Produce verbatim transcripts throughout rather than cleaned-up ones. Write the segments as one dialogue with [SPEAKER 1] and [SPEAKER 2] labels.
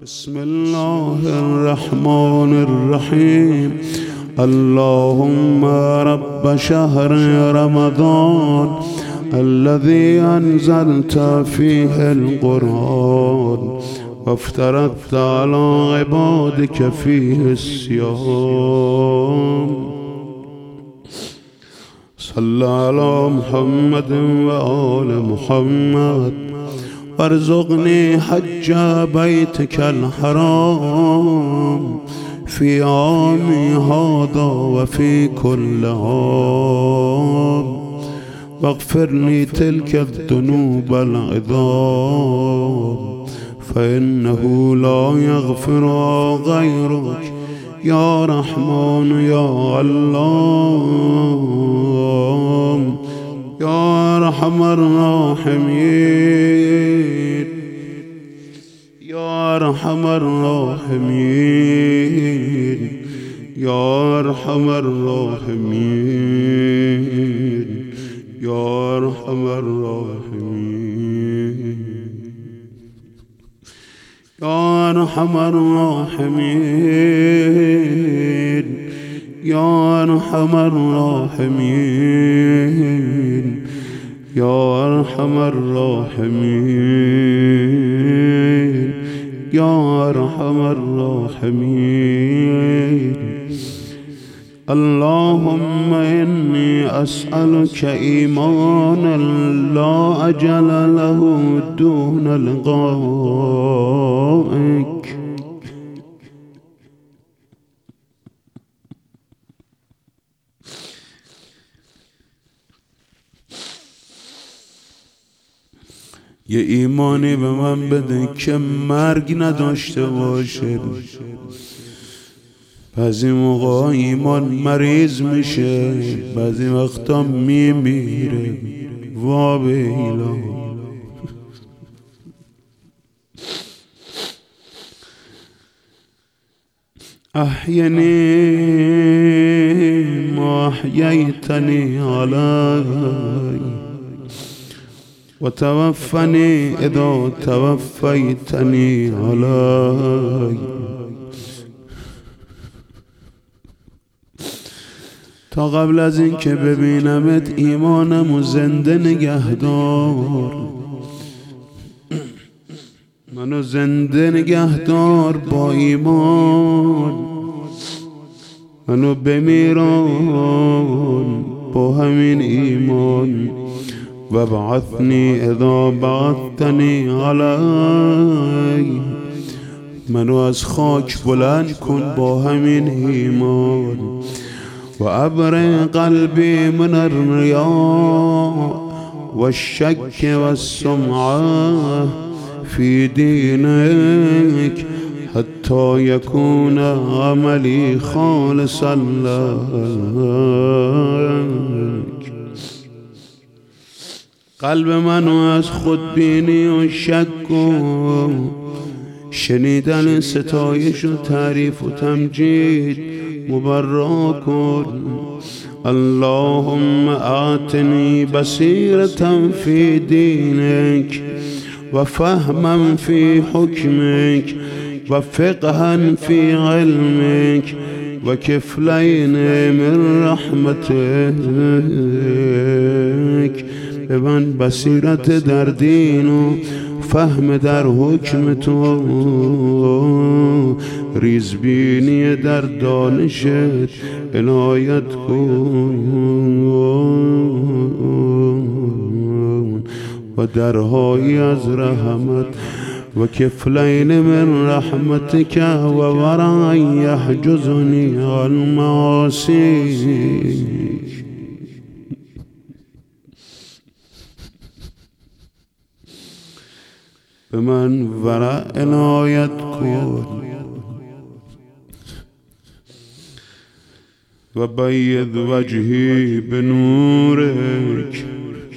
[SPEAKER 1] بسم الله الرحمن الرحيم. اللهم رب شهر رمضان الذي أنزلت فيه القرآن وافترضت على عبادك فيه الصيام، صلى على محمد وآل محمد وارزقني حج بيتك الحرام في عامي هذا وفي كل عام، واغفر لي تلك الذنوب العظام فإنه لا يغفر غيرك يا رحمن يا الله يا أرحم الراحمين يا أرحم الراحمين يا أرحم الراحمين يا أرحم الراحمين يا أرحم الراحمين يا أرحم الراحمين يا أرحم الراحمين يا أرحم الراحمين. اللهم إني أسألك إيمانا لا أجل له دون لقائك، یه ایمانی به من بده که مرگ نداشته باشه. بعضی موقع ایمان مریض میشه، بعضی وقتا میمیره. وا به ایلا احینی ما احییتنی علی وتوفني إذا توفيتني علي. تا قبل از این که ببینمت ایمانمو زنده نگهدار، منو زنده نگهدار با ایمان، منو بمیران با همین ایمان. وابعثني اذا بعثتني علي، منو از خاک بلند کن با همین ایمان. و ابر قلبی من الرياء والشك والسمعة في دينك حتى يكون عملي خالصا لك. قلب منو از خودبینی و شک و شنیدن ستایش و تعریف و تمجید مبرا کن. اللهم آتنی بصیرة فی دینک و فهما فی حکمک و فقها فی علمک و کفلین من رحمتک. به من بصیرت در دین و فهم در حکم تو، ریزبینی در دانشت عنایت کن و درهایی از رحمت و کفلین من رحمتک و ورع یحجزنی عن معاصیک. به من ورع عنایت کن و بید وجهی بنورک.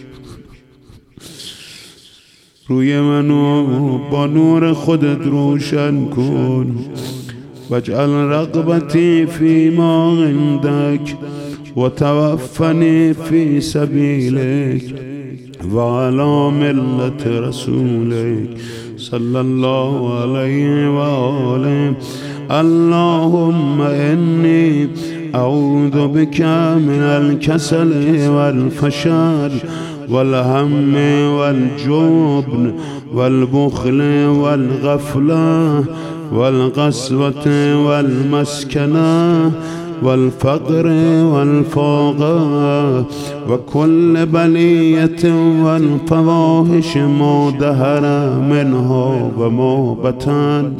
[SPEAKER 1] روی منو با نور خودت روشن کن. واجعل رغبتی فی ما عندک و توفنی فی سبیلک و علی ملت رسولک صلی الله علیه و آله. اللهم انی اعوذ بک من الکسل والفشل والهم والجبن والبخل والغفلة والقسوة والمسكنة والفقر والفاقة وكل بلية والفواحش ما ظهر منها وما بطن.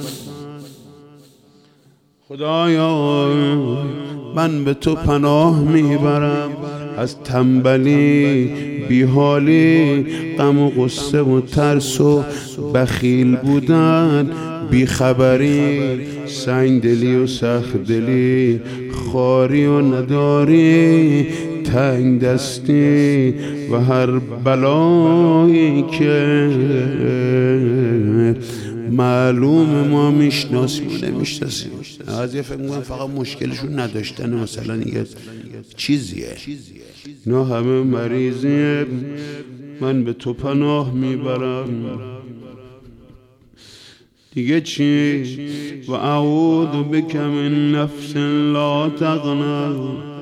[SPEAKER 1] خدایا من به تو پناه میبرم از تنبلی، بیحالی، غم و غصه و ترس و بخیل بودن، بیخبری، سنگدلی و سختدلی، خواری و نداری، تنگ دستی و هر بلایی که معلوم ما میشناسیم و نمیشناسیم. از یه فکر میکنم فقط مشکلشون نداشتن مثلا یه چیزیه، اینا همه مریضیه. من به تو پناه میبرم. دیگه چی؟ و اعوذ بک من نفس لا تغنی،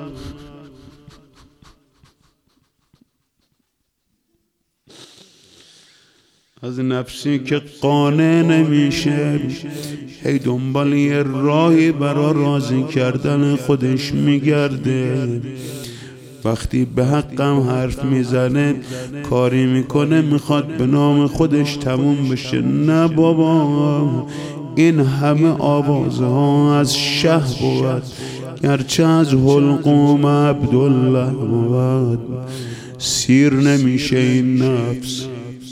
[SPEAKER 1] از نفسی که قانع نمیشه، هی دنبال یه راهی برا راضی کردن خودش میگرده. وقتی به حقم حرف میزنه، کاری میکنه میخواد به نام خودش تموم بشه. نه بابا، این همه آوازها از شه بود، گرچه از حلقوم عبدالله بود. سیر نمیشه این نفس.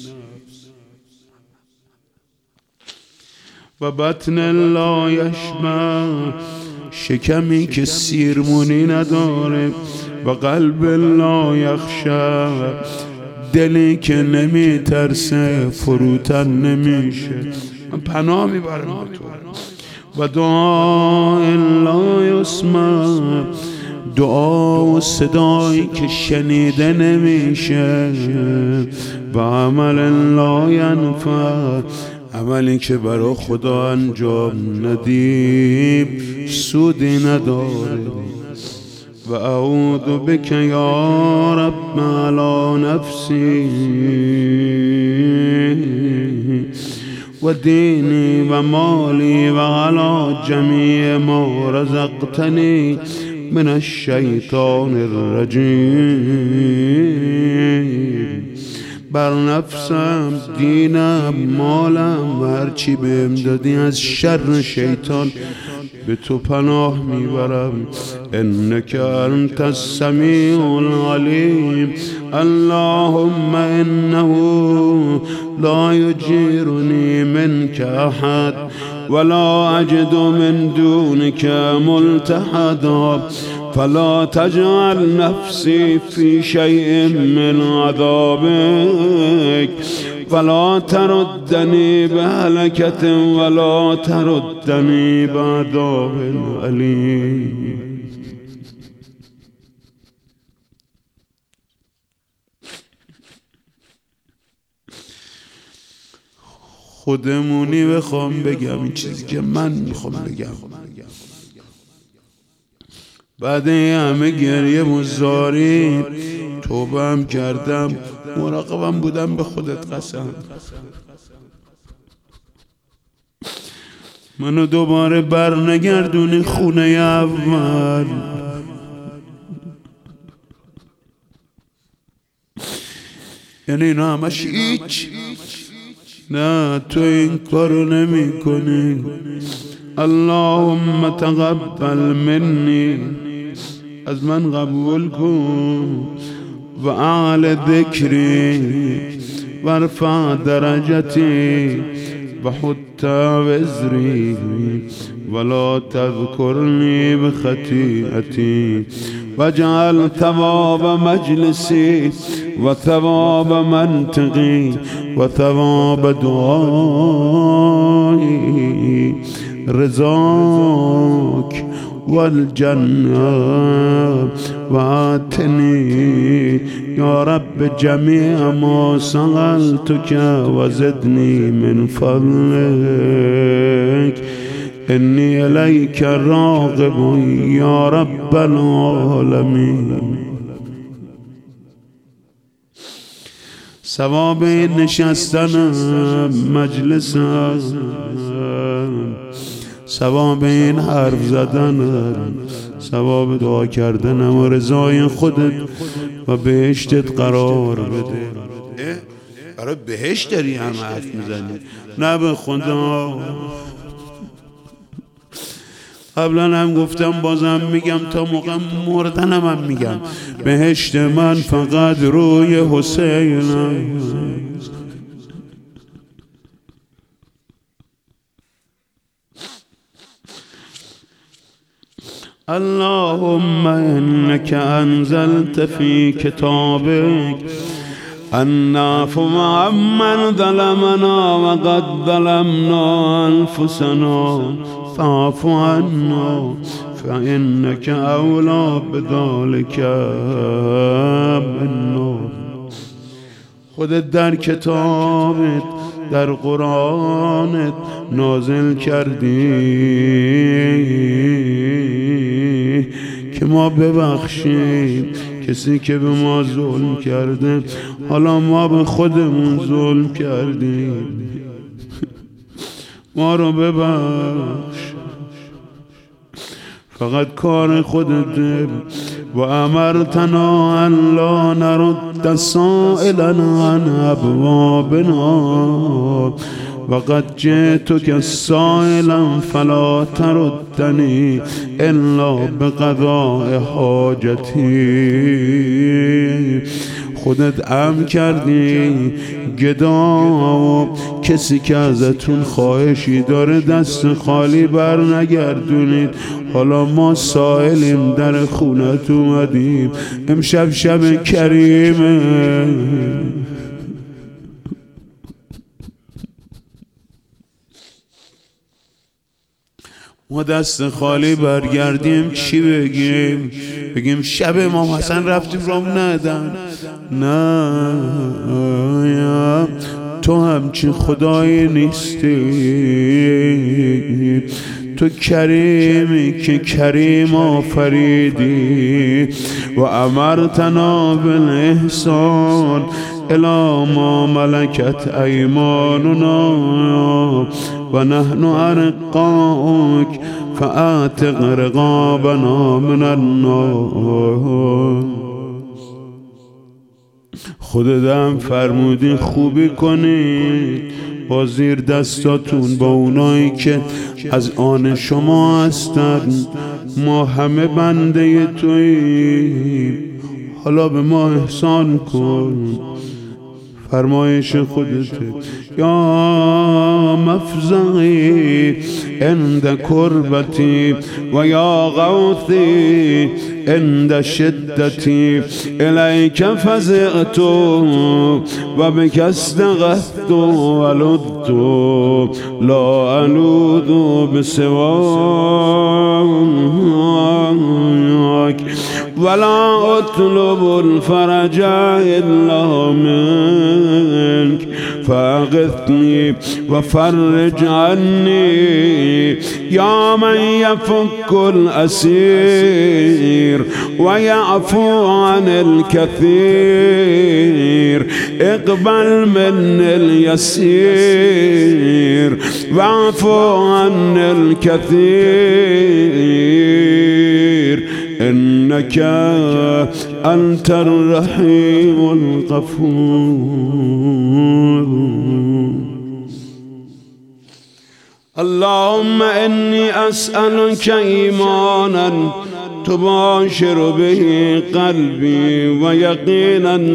[SPEAKER 1] و بطن لا یشبع، شکمی که سیرمونی نداره. و قلب لا یخشع، دلی که نمی ترسه، فروتن نمیشه. من پناه میبرم به تو. و دعا لا یسمع، دعا و صدایی که شنیده نمیشه. و عمل لا ینفع، عملی که برای خدا انجام ندیم سودی نداره. و اعوذ بک یا رب علی نفسی و دینی و مالی و علی جمیع ما رزقتنی من الشیطان الرجیم. بر نفسم، دینم، مالم و هرچی بهم دادی از شر شیطان به تو پناه میبرم. انک انت السمیع العلیم. اللهم انه لا یجیرنی منک احد ولا اجد من دونک ملتحدا، فلا تجعل نفسی فی شیء من عذابک ولا تردنی بهلکت ولا تردنی بعذاب علیم. خودمونی بخوام بگم این چیزی که من میخوام بگم. بعد همه گریه مزاری توبه هم کردم، مراقبم بودم، به خودت قسم. منو دوباره برنگردونی خونه اول. یعنی اینا همش هیچ؟ نه، تو این کارو نمی کنی. اللهم تقبل منی، از من قبول کن. و اعل ذکری و ارفع درجتی و حط وزری ولا تذکرنی بخطیئتی واجعل ثواب مجلسی و ثواب منطقی و ثواب دعایی رضاک والجنة وآتني یا رب جمیع ما سألتك وزدنی من فضلك انی الیک راغب یا رب العالمین. ثواب نشستن مجلسم، ثواب این حرف زدن، ثواب دعا کردنم و رضای خودت و بهشتت قرار بده. برای بهشت داری هم حرف میزنی؟ نه به خدا. قبلا هم گفتم بازم میگم تا موقع مردنم هم میگم بهشت من فقط روی حسین. اللهم انك انزلت في كتابك ان نعفو عمن ظلمنا وقد ظلمنا انفسنا فاعف عنا فانك اولى بذلك منا. خودت در کتابت در قرآنت نازل کردی که ما ببخشیم کسی که به ما ظلم کرده. حالا ما به خودمون ظلم کردیم، ما رو ببخش، فقط کار خودته. و امرتنا ان لا نرد سائلا عن ابوابنا وقد جئتك سائلا فلا تردني الا بقضاء حاجتي. خودت امر کردی گدا و کسی که ازتون خواهشی داره دست خالی بر نگردونید. حالا ما سائلیم، در خونت اومدیم، امشب شب کریمه، ما دست خالی برگردیم چی بگیم؟ بگیم شب ما مثلا رفتیم رام ندن؟ نه، تو همچین خدایی نیستی، تو کریمی که کریم آفریدی. و امرتنا بالاحسان الی ما ملکت ایماننا و نحن ارقاک فاعتق رقابنا من النار. خودت هم فرمودی خوبی کنید با زیر دستاتون با اونایی که از آن شما هستند. ما همه بنده توییم، حالا به ما احسان کن. فرمایش خودته. یا مفزعی عند کربتی و یا غوثی عند شدتی الیک فزعت و بک استغثت ولدت لا الوذ بسواک ولا اطلب الفرج الا منك فاغثني وفرج عني يا من يفك الأسير ويعفو عن الكثير. اقبل من اليسير واعفو عن الكثير إنك أنت الرحيم الغفور. اللهم إني أسألك إيمانا تباشر به قلبي ويقينا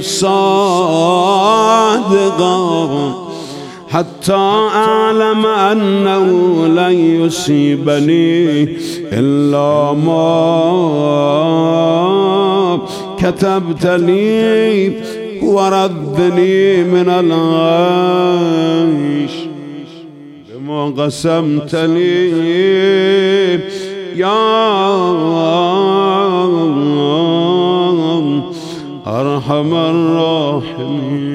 [SPEAKER 1] صادقا حتى أعلم أنه لن يصيبني إلا ما كتبت لي وردني من الغيش بما قسمت لي يا ارحم الراحمین.